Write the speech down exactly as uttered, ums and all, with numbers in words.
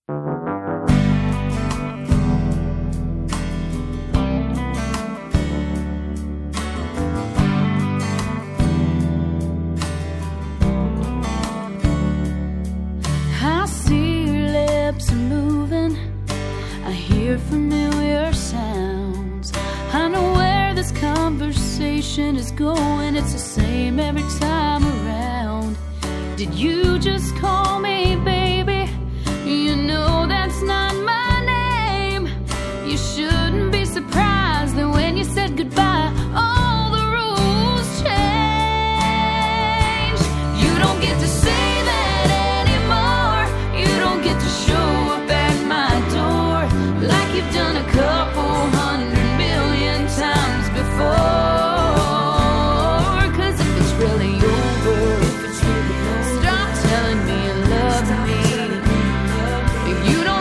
I see your lips are moving, I hear familiar sounds. I know where this conversation is going, it's the same every time around. Did you just call me baby? You know that's not my name. You shouldn't be surprised that when you said goodbye, all the rules change. You don't get to say that anymore. You don't get to show up at my door like you've done a couple hundred million times before. Cause if it's really over, if it's really over, stop telling me you love me. If you don't